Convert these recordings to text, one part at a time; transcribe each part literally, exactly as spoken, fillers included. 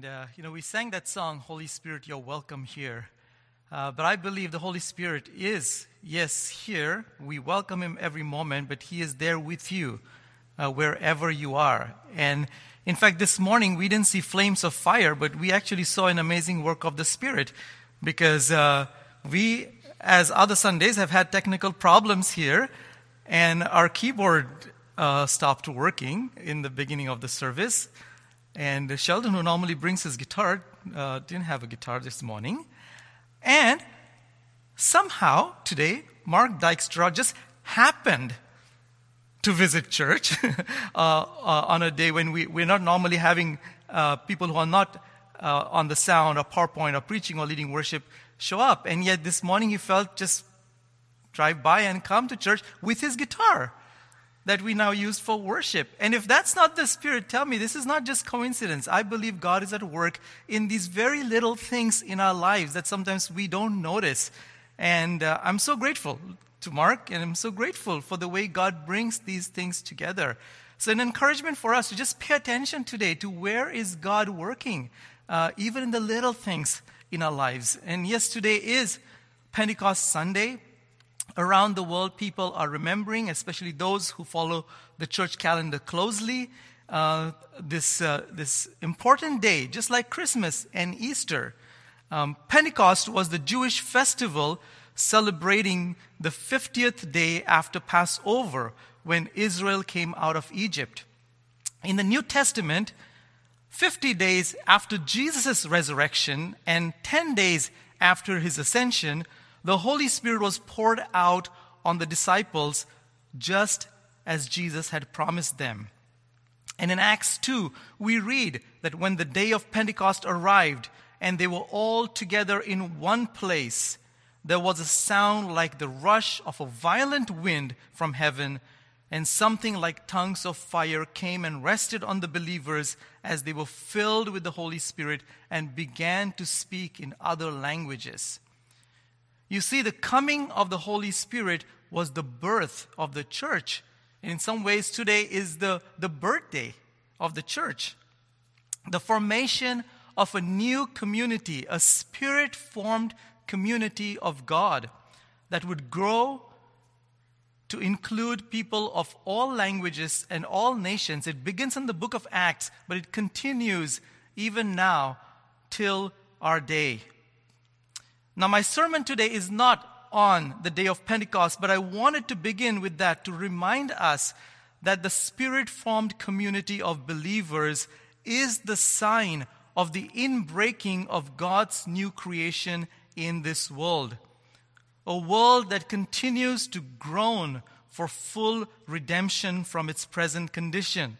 And, uh, you know, we sang that song, Holy Spirit, You're Welcome Here. Uh, but I believe the Holy Spirit is, yes, here. We welcome Him every moment, but He is there with you uh, wherever you are. And in fact, this morning we didn't see flames of fire, but we actually saw an amazing work of the Spirit, because uh, we, as other Sundays, have had technical problems here, and our keyboard uh, stopped working in the beginning of the service. And Sheldon, who normally brings his guitar, uh, didn't have a guitar this morning. And somehow today, Mark Dykstra just happened to visit church uh, uh, on a day when we, we're not normally having uh, people who are not uh, on the sound or PowerPoint or preaching or leading worship show up. And yet this morning he felt just drive by and come to church with his guitar that we now use for worship. And if that's not the Spirit, tell me, this is not just coincidence. I believe God is at work in these very little things in our lives that sometimes we don't notice. And uh, I'm so grateful to Mark, and I'm so grateful for the way God brings these things together. So an encouragement for us to just pay attention today to where is God working, uh, even in the little things in our lives. And yes, today is Pentecost Sunday. Around the world, people are remembering, especially those who follow the church calendar closely, uh, this uh, this important day, just like Christmas and Easter. Um, Pentecost was the Jewish festival celebrating the fiftieth day after Passover, when Israel came out of Egypt. In the New Testament, fifty days after Jesus' resurrection and ten days after his ascension, the Holy Spirit was poured out on the disciples just as Jesus had promised them. And in Acts two, we read that when the day of Pentecost arrived and they were all together in one place, there was a sound like the rush of a violent wind from heaven, and something like tongues of fire came and rested on the believers as they were filled with the Holy Spirit and began to speak in other languages. You see, the coming of the Holy Spirit was the birth of the church. And in some ways, today is the, the birthday of the church. The formation of a new community, a spirit-formed community of God that would grow to include people of all languages and all nations. It begins in the book of Acts, but it continues even now till our day. Now, my sermon today is not on the day of Pentecost, but I wanted to begin with that to remind us that the Spirit-formed community of believers is the sign of the inbreaking of God's new creation in this world. A world that continues to groan for full redemption from its present condition.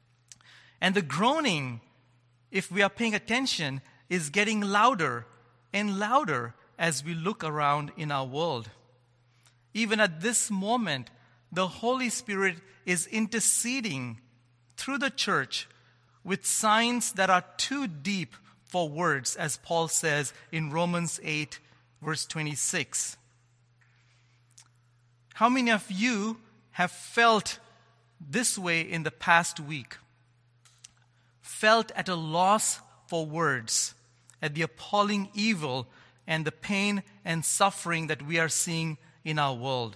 And the groaning, if we are paying attention, is getting louder and louder as we look around in our world. Even at this moment, the Holy Spirit is interceding through the church with signs that are too deep for words, as Paul says in Romans eight, verse twenty-six. How many of you have felt this way in the past week? Felt at a loss for words, at the appalling evil and the pain and suffering that we are seeing in our world.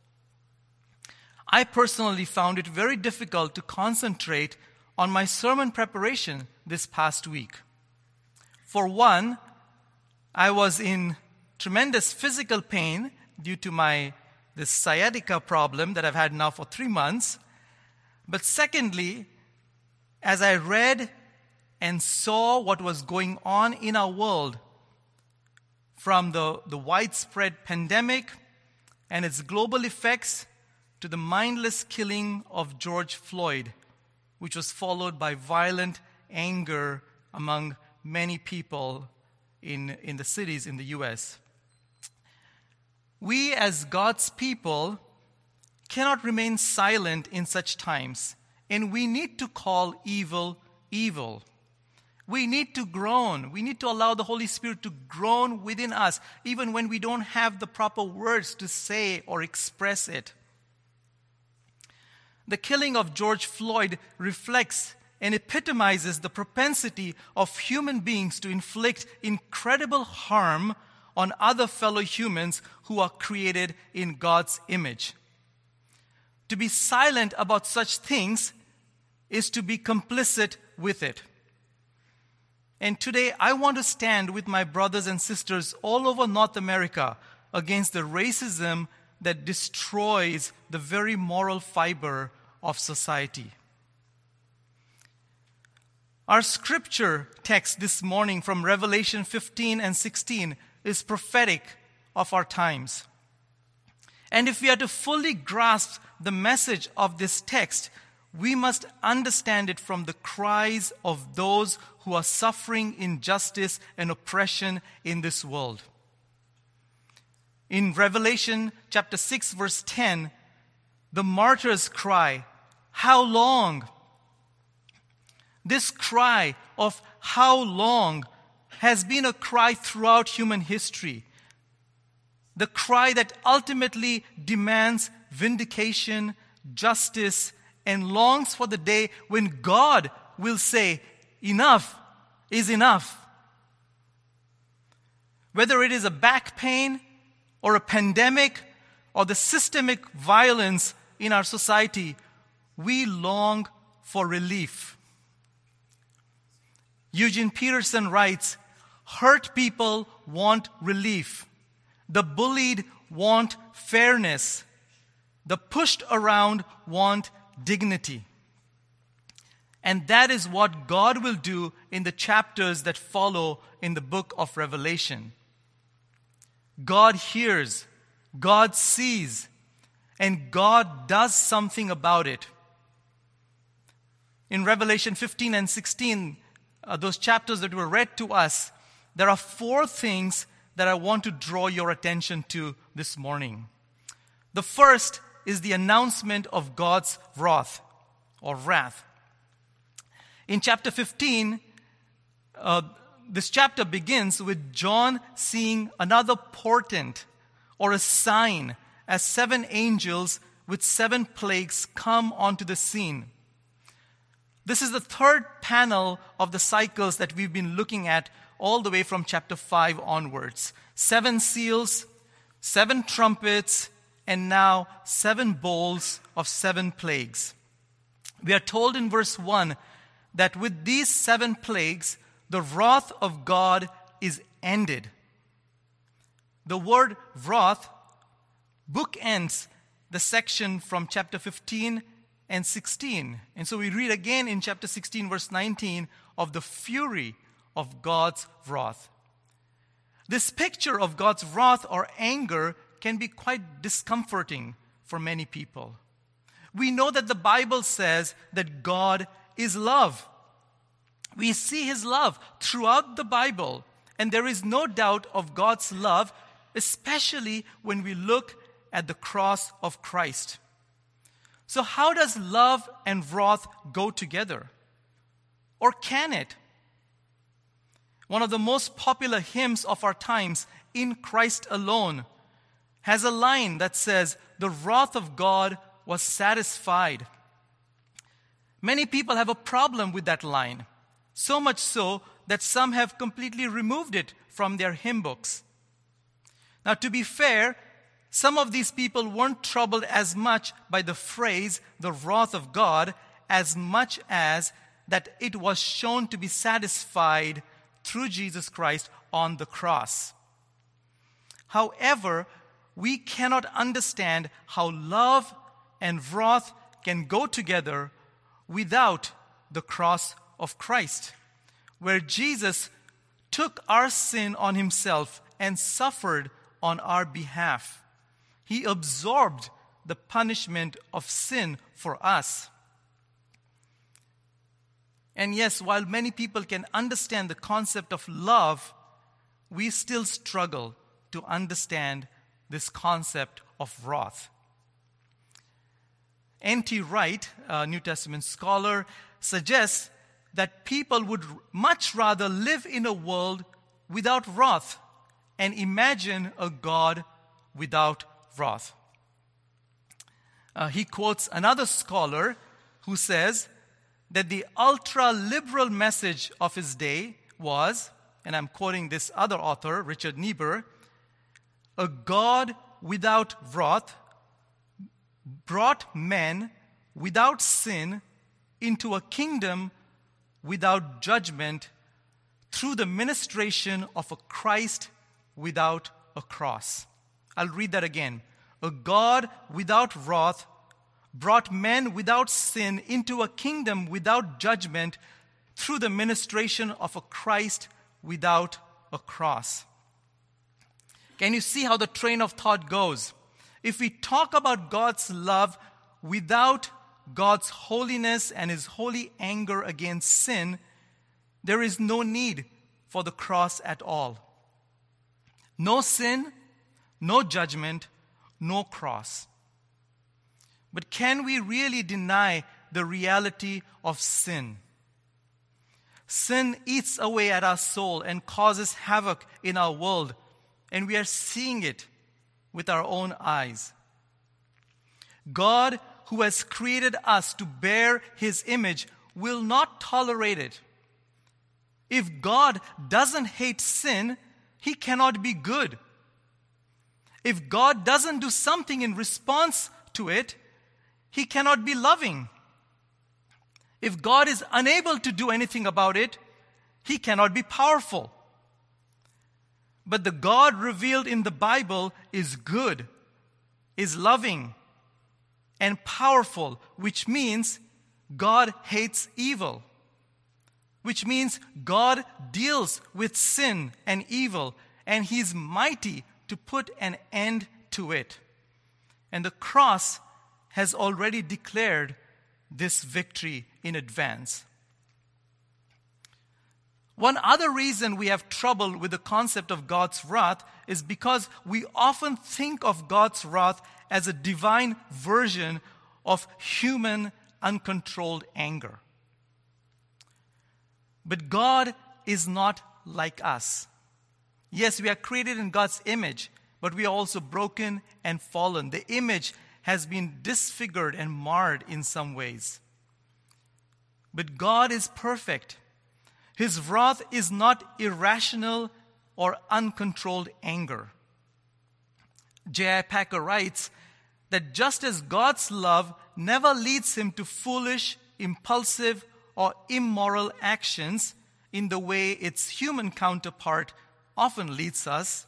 I personally found it very difficult to concentrate on my sermon preparation this past week. For one, I was in tremendous physical pain due to my this sciatica problem that I've had now for three months. But secondly, as I read and saw what was going on in our world, from the, the widespread pandemic and its global effects to the mindless killing of George Floyd, which was followed by violent anger among many people in, in the cities in the U S. We as God's people cannot remain silent in such times, and we need to call evil, evil. We need to groan. We need to allow the Holy Spirit to groan within us, even when we don't have the proper words to say or express it. The killing of George Floyd reflects and epitomizes the propensity of human beings to inflict incredible harm on other fellow humans who are created in God's image. To be silent about such things is to be complicit with it. And today I want to stand with my brothers and sisters all over North America against the racism that destroys the very moral fiber of society. Our scripture text this morning from Revelation fifteen and sixteen is prophetic of our times. And if we are to fully grasp the message of this text, we must understand it from the cries of those who are suffering injustice and oppression in this world. In Revelation chapter six, verse ten, the martyrs cry, "How long?" This cry of "how long" has been a cry throughout human history. The cry that ultimately demands vindication, justice, and longs for the day when God will say, "Enough is enough." Whether it is a back pain or a pandemic or the systemic violence in our society, we long for relief. Eugene Peterson writes, "Hurt people want relief. The bullied want fairness. The pushed around want dignity." And that is what God will do in the chapters that follow in the book of Revelation. God hears, God sees, and God does something about it. In Revelation fifteen and sixteen, uh, those chapters that were read to us, there are four things that I want to draw your attention to this morning. The first is the announcement of God's wrath or wrath. In chapter fifteen, uh, this chapter begins with John seeing another portent or a sign as seven angels with seven plagues come onto the scene. This is the third panel of the cycles that we've been looking at all the way from chapter five onwards. Seven seals, seven trumpets, and now seven bowls of seven plagues. We are told in verse one that with these seven plagues, the wrath of God is ended. The word wrath bookends the section from chapter fifteen and sixteen. And so we read again in chapter sixteen, verse nineteen, of the fury of God's wrath. This picture of God's wrath or anger can be quite discomforting for many people. We know that the Bible says that God is love. We see His love throughout the Bible, and there is no doubt of God's love, especially when we look at the cross of Christ. So how does love and wrath go together? Or can it? One of the most popular hymns of our times, "In Christ Alone," has a line that says, "The wrath of God was satisfied." Many people have a problem with that line, so much so that some have completely removed it from their hymn books. Now, to be fair, some of these people weren't troubled as much by the phrase, "the wrath of God," as much as that it was shown to be satisfied through Jesus Christ on the cross. However, we cannot understand how love and wrath can go together without the cross of Christ, where Jesus took our sin on Himself and suffered on our behalf. He absorbed the punishment of sin for us. And yes, while many people can understand the concept of love, we still struggle to understand this concept of wrath. N T Wright, a New Testament scholar, suggests that people would much rather live in a world without wrath and imagine a God without wrath. Uh, he quotes another scholar who says that the ultra-liberal message of his day was, and I'm quoting this other author, Richard Niebuhr, a God without wrath brought men without sin into a kingdom without judgment through the ministration of a Christ without a cross. I'll read that again. A God without wrath brought men without sin into a kingdom without judgment through the ministration of a Christ without a cross. Can you see how the train of thought goes? If we talk about God's love without God's holiness and his holy anger against sin, there is no need for the cross at all. No sin, no judgment, no cross. But can we really deny the reality of sin? Sin eats away at our soul and causes havoc in our world, and we are seeing it with our own eyes. God, who has created us to bear his image, will not tolerate it. If God doesn't hate sin, he cannot be good. If God doesn't do something in response to it, he cannot be loving. If God is unable to do anything about it, he cannot be powerful. But the God revealed in the Bible is good, is loving, and powerful, which means God hates evil, which means God deals with sin and evil, and he's mighty to put an end to it. And the cross has already declared this victory in advance. One other reason we have trouble with the concept of God's wrath is because we often think of God's wrath as a divine version of human uncontrolled anger. But God is not like us. Yes, we are created in God's image, but we are also broken and fallen. The image has been disfigured and marred in some ways. But God is perfect. His wrath is not irrational or uncontrolled anger. J I. Packer writes that just as God's love never leads him to foolish, impulsive, or immoral actions in the way its human counterpart often leads us,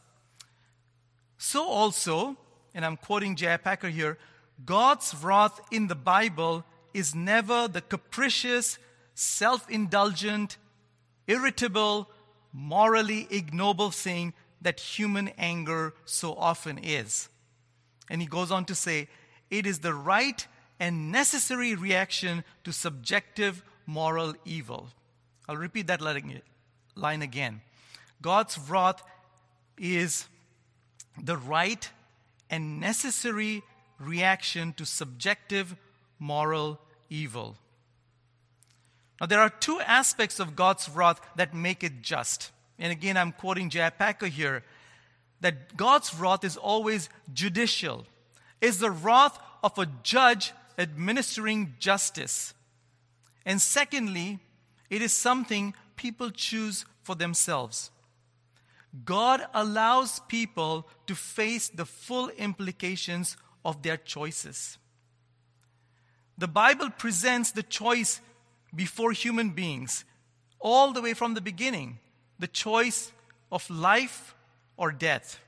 so also, and I'm quoting J I. Packer here, God's wrath in the Bible is never the capricious, self-indulgent, irritable, morally ignoble thing that human anger so often is. And he goes on to say, it is the right and necessary reaction to subjective moral evil. I'll repeat that line again. God's wrath is the right and necessary reaction to subjective moral evil. Now, there are two aspects of God's wrath that make it just. And again, I'm quoting J I. Packer here, that God's wrath is always judicial. It's the wrath of a judge administering justice. And secondly, it is something people choose for themselves. God allows people to face the full implications of their choices. The Bible presents the choice before human beings, all the way from the beginning, the choice of life or death.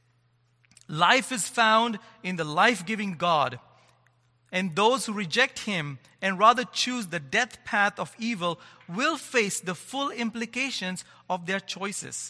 Life is found in the life-giving God, and those who reject him and rather choose the death path of evil will face the full implications of their choices.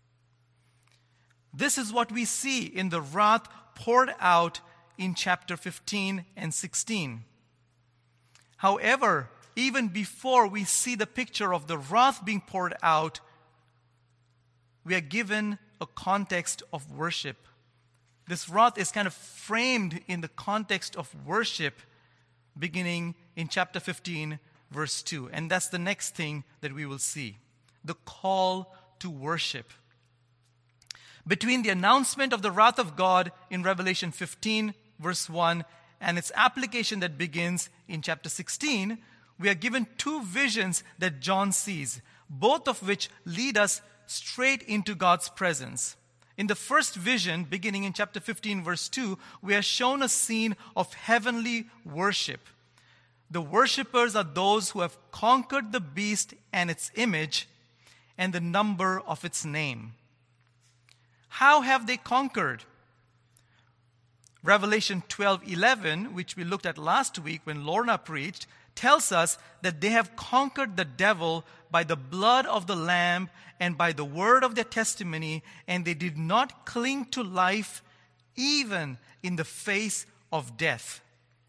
This is what we see in the wrath poured out in chapter fifteen and sixteen. However, even before we see the picture of the wrath being poured out, we are given a context of worship. This wrath is kind of framed in the context of worship beginning in chapter fifteen, verse two. And that's the next thing that we will see. The call to worship. Between the announcement of the wrath of God in Revelation fifteen, verse one, and its application that begins in chapter sixteen, we are given two visions that John sees, both of which lead us straight into God's presence. In the first vision, beginning in chapter fifteen, verse two, we are shown a scene of heavenly worship. The worshipers are those who have conquered the beast and its image and the number of its name. How have they conquered? Revelation twelve eleven, which we looked at last week when Lorna preached, tells us that they have conquered the devil by the blood of the Lamb and by the word of their testimony, and they did not cling to life even in the face of death.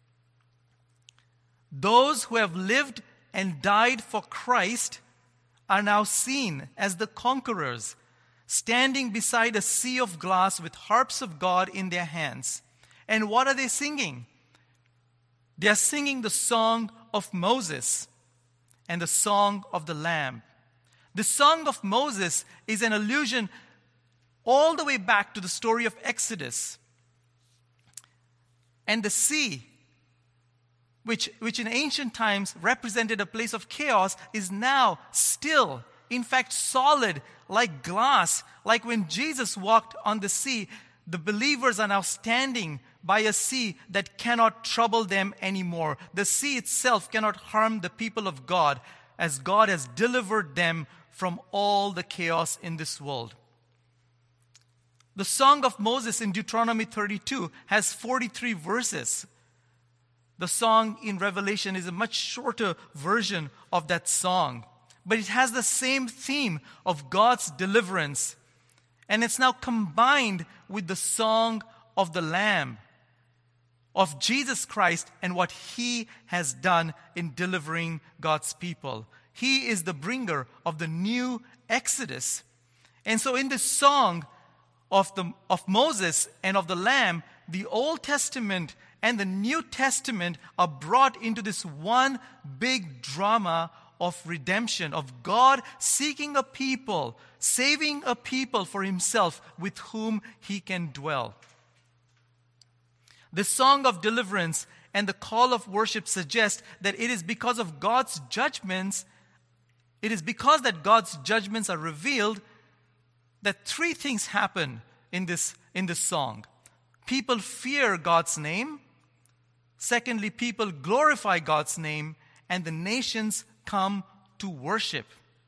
Those who have lived and died for Christ are now seen as the conquerors, standing beside a sea of glass with harps of God in their hands. And what are they singing? They are singing the song of Moses and the song of the Lamb. The song of Moses is an allusion all the way back to the story of Exodus. And the sea, which, which in ancient times represented a place of chaos, is now still, in fact, solid, like glass. Like when Jesus walked on the sea, the believers are now standing by a sea that cannot trouble them anymore. The sea itself cannot harm the people of God, as God has delivered them from all the chaos in this world. The Song of Moses in Deuteronomy thirty-two has forty-three verses. The song in Revelation is a much shorter version of that song, but it has the same theme of God's deliverance. And it's now combined with the song of the Lamb, of Jesus Christ and what He has done in delivering God's people. He is the bringer of the new Exodus. And so in this song of, the, of Moses and of the Lamb, the Old Testament and the New Testament are brought into this one big drama of redemption, of God seeking a people, saving a people for Himself with whom He can dwell. The song of deliverance and the call of worship suggest that it is because of God's judgments, it is because that God's judgments are revealed that three things happen in this, in this song. People fear God's name. Secondly, people glorify God's name, and the nations come to worship.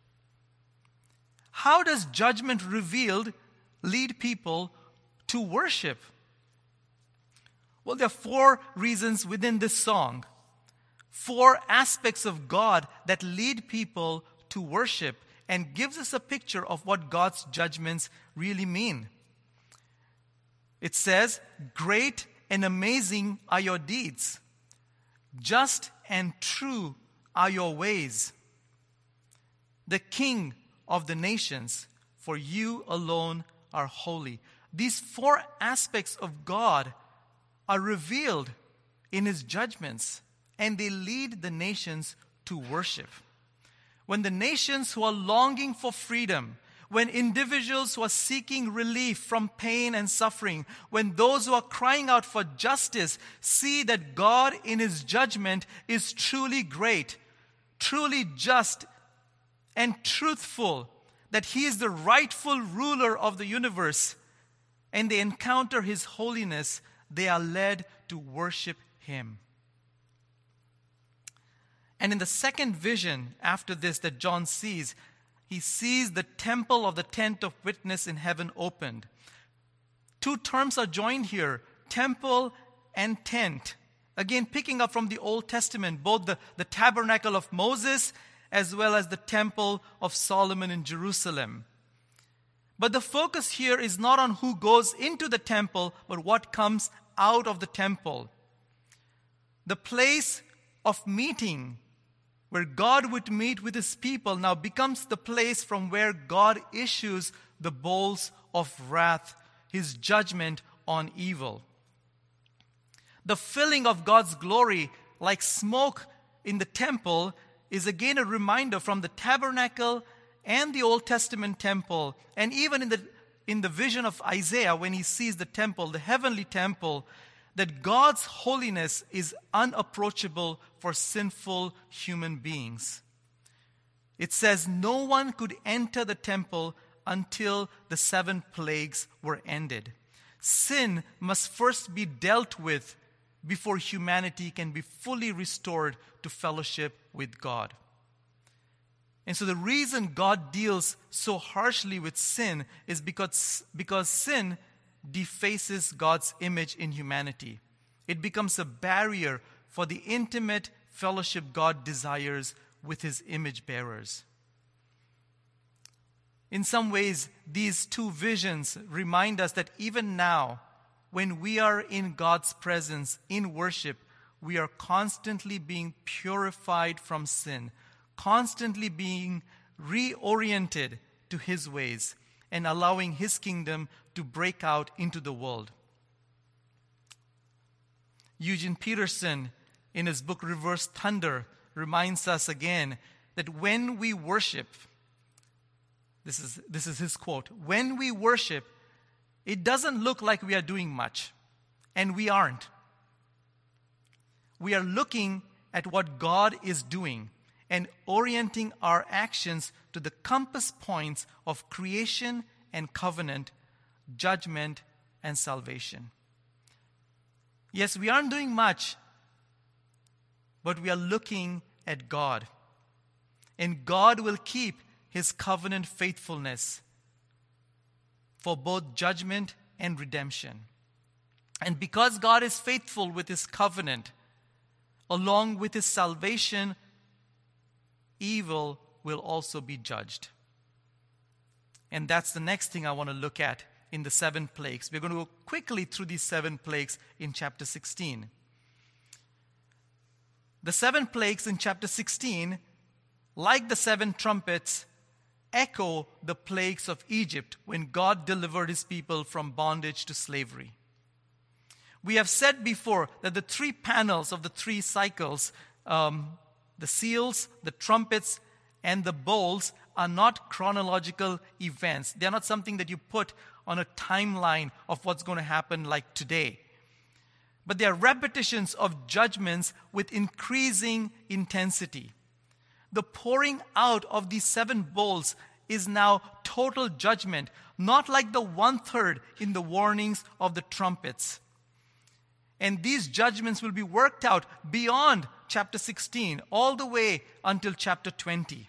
How does judgment revealed lead people to worship? Well, there are four reasons within this song. Four aspects of God that lead people to worship and gives us a picture of what God's judgments really mean. It says, "Great and amazing are your deeds. Just and true are your ways. The King of the nations, for you alone are holy." These four aspects of God are revealed in His judgments, and they lead the nations to worship. When the nations who are longing for freedom, when individuals who are seeking relief from pain and suffering, when those who are crying out for justice see that God in His judgment is truly great, truly just and truthful, that He is the rightful ruler of the universe, and they encounter His holiness, they are led to worship Him. And in the second vision after this that John sees, he sees the temple of the tent of witness in heaven opened. Two terms are joined here, temple and tent. Again, picking up from the Old Testament, both the, the tabernacle of Moses as well as the temple of Solomon in Jerusalem. But the focus here is not on who goes into the temple, but what comes out of the temple. The place of meeting, where God would meet with His people, now becomes the place from where God issues the bowls of wrath, His judgment on evil. The filling of God's glory like smoke in the temple is again a reminder from the tabernacle and the Old Testament temple, and even in the, in the vision of Isaiah when he sees the temple, the heavenly temple, that God's holiness is unapproachable for sinful human beings. It says no one could enter the temple until the seven plagues were ended. Sin must first be dealt with before humanity can be fully restored to fellowship with God. And so the reason God deals so harshly with sin is because, because sin defaces God's image in humanity. It becomes a barrier for the intimate fellowship God desires with his image bearers. In some ways, these two visions remind us that even now, when we are in God's presence in worship, we are constantly being purified from sin, constantly being reoriented to his ways, and allowing his kingdom to break out into the world. Eugene Peterson, in his book Reverse Thunder, reminds us again that when we worship, this is, this is his quote, when we worship, it doesn't look like we are doing much, and we aren't. We are looking at what God is doing and orienting our actions to the compass points of creation and covenant, judgment and salvation. Yes, we aren't doing much, but we are looking at God. And God will keep his covenant faithfulness for both judgment and redemption. And because God is faithful with his covenant, along with his salvation, evil will also be judged. And that's the next thing I want to look at in the seven plagues. We're going to go quickly through these seven plagues in chapter sixteen. The seven plagues in chapter sixteen, like the seven trumpets, echo the plagues of Egypt when God delivered his people from bondage to slavery. We have said before that the three panels of the three cycles, um, the seals, the trumpets, and the bowls, are not chronological events. They are not something that you put on a timeline of what's going to happen like today. But they are repetitions of judgments with increasing intensity. The pouring out of these seven bowls is now total judgment, not like the one-third in the warnings of the trumpets. And these judgments will be worked out beyond chapter sixteen, all the way until chapter twenty.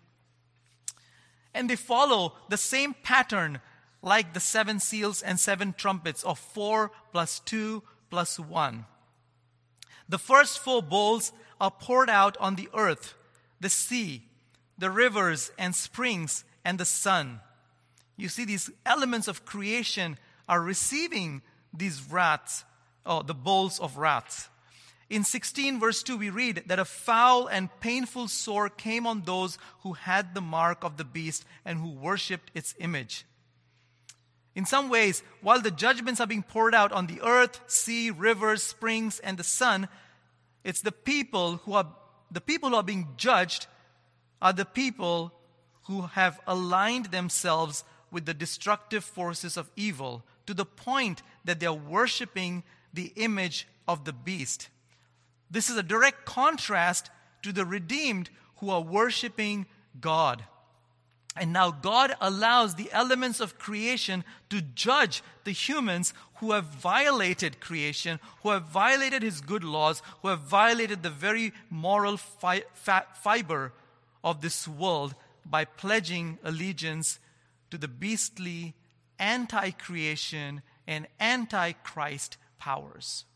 And they follow the same pattern like the seven seals and seven trumpets of four plus two plus one. The first four bowls are poured out on the earth, the sea, the rivers and springs, and the sun. You see, these elements of creation are receiving these wraths, or the bowls of wrath. In sixteen verse two, we read that a foul and painful sore came on those who had the mark of the beast and who worshipped its image. In some ways, while the judgments are being poured out on the earth, sea, rivers, springs, and the sun, it's the people who are the people who are being judged are the people who have aligned themselves with the destructive forces of evil to the point that they are worshiping the image of the beast. This is a direct contrast to the redeemed who are worshiping God. And now God allows the elements of creation to judge the humans who have violated creation, who have violated his good laws, who have violated the very moral fi- fa- fiber of this world by pledging allegiance to the beastly, anti-creation, and anti-Christ powers.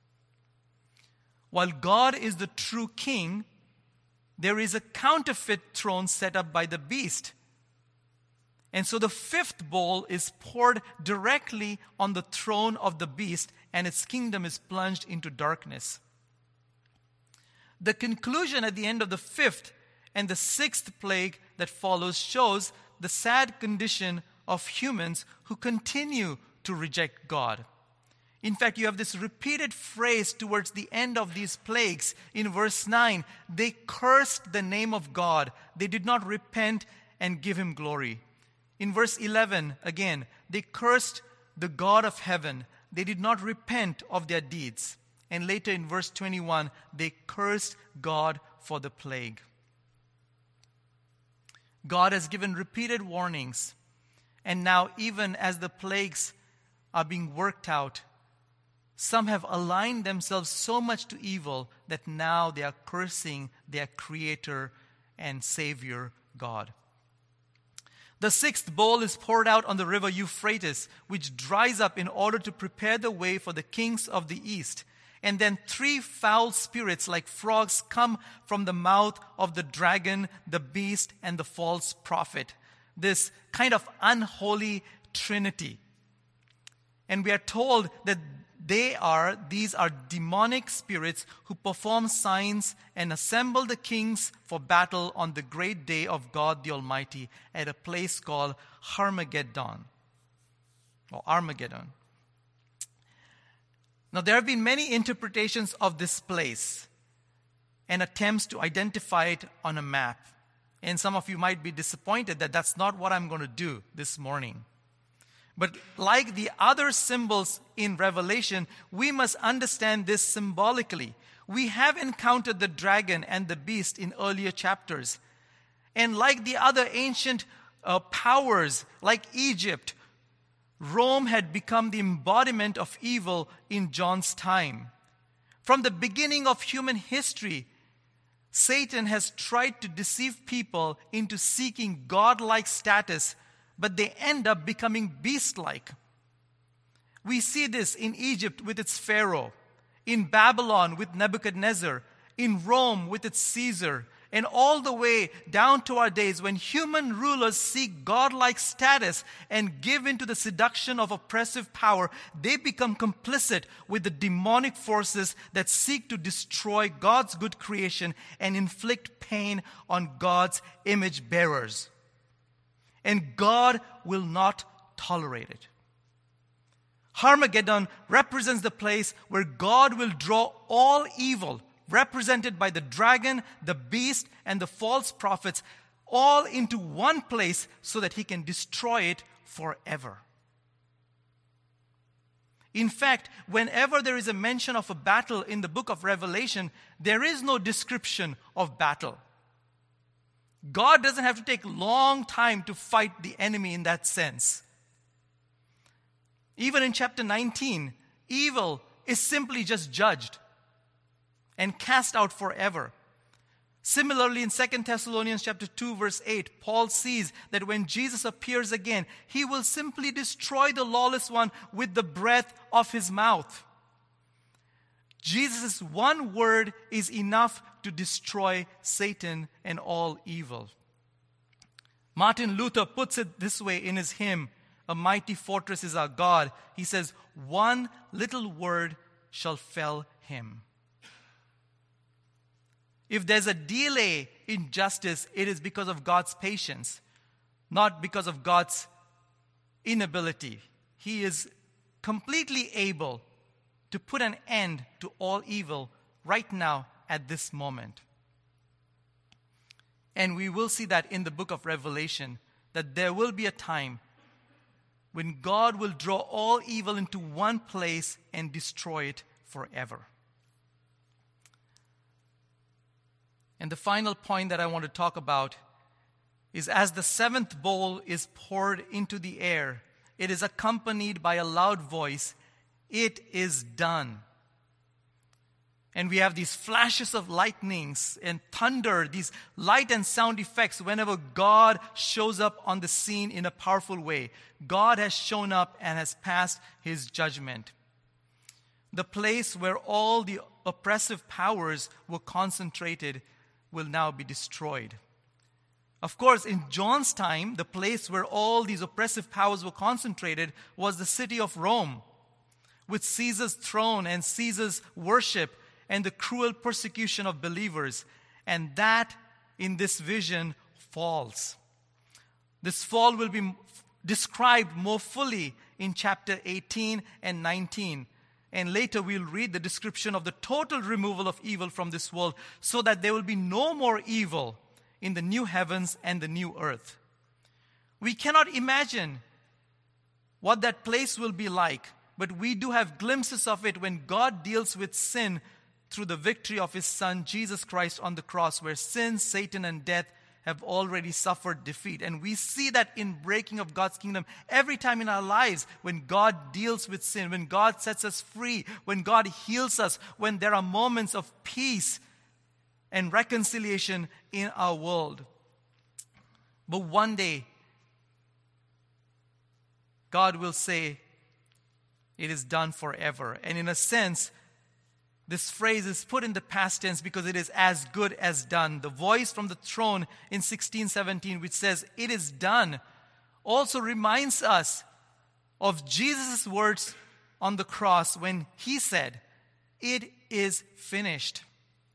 While God is the true king, there is a counterfeit throne set up by the beast. And so the fifth bowl is poured directly on the throne of the beast, and its kingdom is plunged into darkness. The conclusion at the end of the fifth and the sixth plague that follows shows the sad condition of humans who continue to reject God. In fact, you have this repeated phrase towards the end of these plagues. In verse nine, they cursed the name of God. They did not repent and give him glory. In verse eleven, again, they cursed the God of heaven. They did not repent of their deeds. And later in verse twenty-one, they cursed God for the plague. God has given repeated warnings. And now, even as the plagues are being worked out, some have aligned themselves so much to evil that now they are cursing their Creator and Savior, God. The sixth bowl is poured out on the river Euphrates, which dries up in order to prepare the way for the kings of the east. And then three foul spirits like frogs come from the mouth of the dragon, the beast, and the false prophet. This kind of unholy trinity. And we are told that they are, these are demonic spirits who perform signs and assemble the kings for battle on the great day of God the Almighty at a place called Armageddon, or Armageddon. Now, there have been many interpretations of this place and attempts to identify it on a map. And some of you might be disappointed that that's not what I'm going to do this morning. But like the other symbols in Revelation, we must understand this symbolically. We have encountered the dragon and the beast in earlier chapters. And like the other ancient uh, powers, like Egypt, Rome had become the embodiment of evil in John's time. From the beginning of human history, Satan has tried to deceive people into seeking God-like status, but they end up becoming beast-like. We see this in Egypt with its Pharaoh, in Babylon with Nebuchadnezzar, in Rome with its Caesar, and all the way down to our days when human rulers seek God-like status and give into the seduction of oppressive power, they become complicit with the demonic forces that seek to destroy God's good creation and inflict pain on God's image bearers. And God will not tolerate it. Armageddon represents the place where God will draw all evil, represented by the dragon, the beast, and the false prophets, all into one place so that he can destroy it forever. In fact, whenever there is a mention of a battle in the book of Revelation, there is no description of battle. God doesn't have to take a long time to fight the enemy in that sense. Even in chapter nineteen, evil is simply just judged and cast out forever. Similarly, in Second Thessalonians chapter two, verse eight, Paul sees that when Jesus appears again, he will simply destroy the lawless one with the breath of his mouth. Jesus' one word is enough to destroy Satan and all evil. Martin Luther puts it this way in his hymn, "A mighty fortress is our God." He says, "One little word shall fell him." If there's a delay in justice, it is because of God's patience, not because of God's inability. He is completely able to put an end to all evil right now at this moment. And we will see that in the book of Revelation, that there will be a time when God will draw all evil into one place and destroy it forever. And the final point that I want to talk about is as the seventh bowl is poured into the air, it is accompanied by a loud voice, "It is done." And we have these flashes of lightnings and thunder, these light and sound effects whenever God shows up on the scene in a powerful way. God has shown up and has passed his judgment. The place where all the oppressive powers were concentrated will now be destroyed. Of course, in John's time, the place where all these oppressive powers were concentrated was the city of Rome, with Caesar's throne and Caesar's worship and the cruel persecution of believers. And that, in this vision, falls. This fall will be described more fully in chapter eighteen and nineteen. And later we'll read the description of the total removal of evil from this world so that there will be no more evil in the new heavens and the new earth. We cannot imagine what that place will be like, but we do have glimpses of it when God deals with sin through the victory of His Son, Jesus Christ, on the cross, where sin, Satan, and death have already suffered defeat. And we see that in breaking of God's kingdom every time in our lives when God deals with sin, when God sets us free, when God heals us, when there are moments of peace and reconciliation in our world. But one day, God will say, it is done forever. And in a sense, this phrase is put in the past tense because it is as good as done. The voice from the throne in sixteen seventeen, which says, it is done, also reminds us of Jesus' words on the cross when He said, it is finished.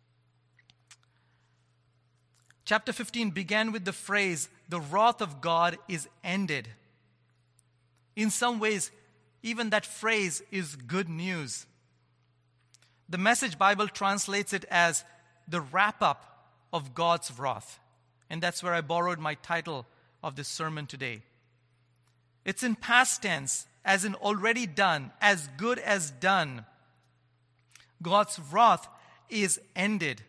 Chapter fifteen began with the phrase, the wrath of God is ended. In some ways, even that phrase is good news. The Message Bible translates it as the wrap-up of God's wrath. And that's where I borrowed my title of this sermon today. It's in past tense, as in already done, as good as done. God's wrath is ended.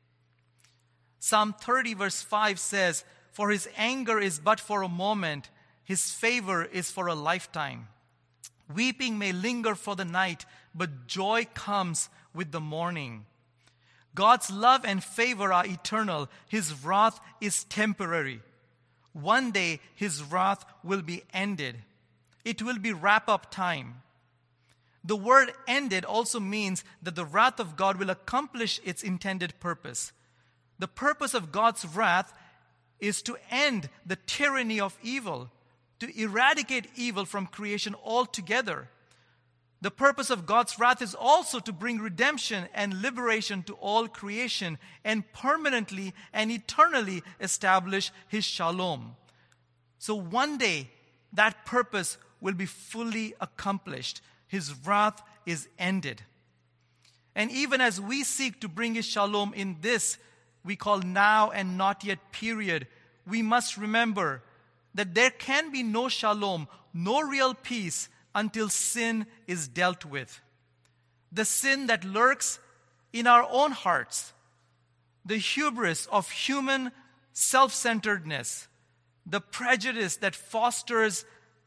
Psalm thirty verse five says, for His anger is but for a moment, His favor is for a lifetime. Weeping may linger for the night, but joy comes with the morning. God's love and favor are eternal. His wrath is temporary. One day, His wrath will be ended. It will be wrap-up time. The word ended also means that the wrath of God will accomplish its intended purpose. The purpose of God's wrath is to end the tyranny of evil, to eradicate evil from creation altogether. The purpose of God's wrath is also to bring redemption and liberation to all creation and permanently and eternally establish His shalom. So one day, that purpose will be fully accomplished. His wrath is ended. And even as we seek to bring His shalom in this, we call now and not yet period, we must remember that there can be no shalom, no real peace, until sin is dealt with. The sin that lurks in our own hearts, the hubris of human self-centeredness, the prejudice that fosters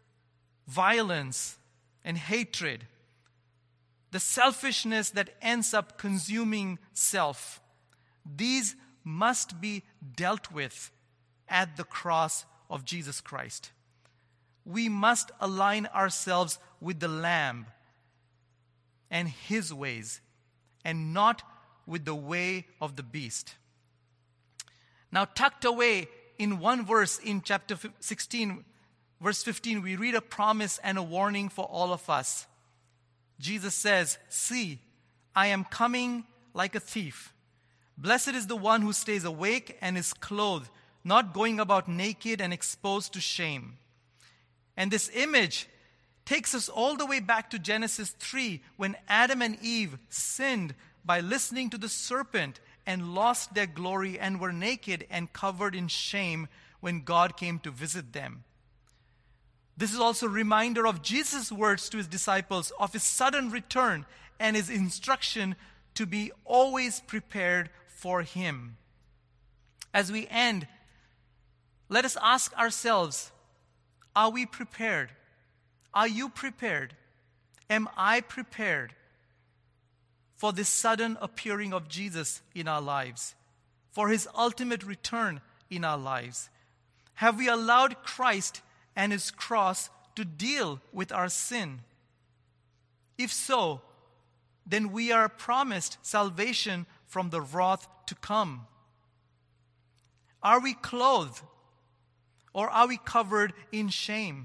violence and hatred, the selfishness that ends up consuming self. These must be dealt with at the cross of Jesus Christ. We must align ourselves with the Lamb and His ways, and not with the way of the beast. Now, tucked away in one verse in chapter sixteen, verse fifteen, we read a promise and a warning for all of us. Jesus says, see, I am coming like a thief. Blessed is the one who stays awake and is clothed, not going about naked and exposed to shame. And this image takes us all the way back to Genesis three, when Adam and Eve sinned by listening to the serpent and lost their glory and were naked and covered in shame when God came to visit them. This is also a reminder of Jesus' words to His disciples of His sudden return and His instruction to be always prepared for Him. As we end, let us ask ourselves, are we prepared? Are you prepared? Am I prepared for this sudden appearing of Jesus in our lives, for His ultimate return in our lives? Have we allowed Christ and His cross to deal with our sin? If so, then we are promised salvation from the wrath to come. Are we clothed, or are we covered in shame?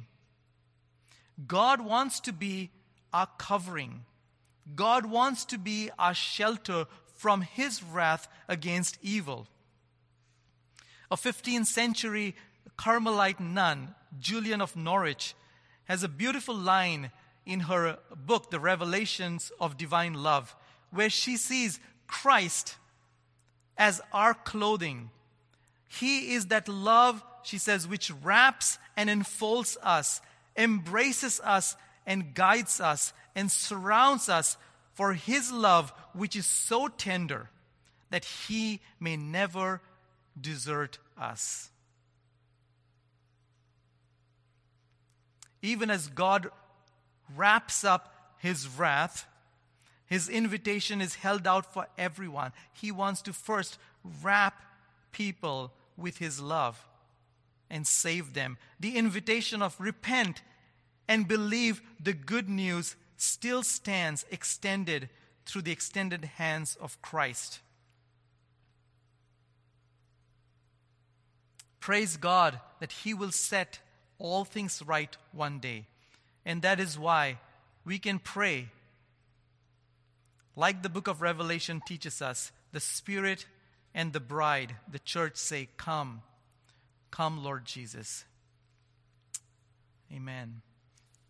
God wants to be our covering. God wants to be our shelter from His wrath against evil. A fifteenth century Carmelite nun, Julian of Norwich, has a beautiful line in her book, The Revelations of Divine Love, where she sees Christ as our clothing. He is that love, she says, which wraps and enfolds us, embraces us, and guides us and surrounds us for His love, which is so tender that He may never desert us. Even as God wraps up His wrath, His invitation is held out for everyone. He wants to first wrap people with His love and save them. The invitation of repent and believe the good news still stands extended through the extended hands of Christ. Praise God that He will set all things right one day. And that is why we can pray, like the book of Revelation teaches us, the Spirit and the bride, the church say, "Come, come, Lord Jesus." Amen.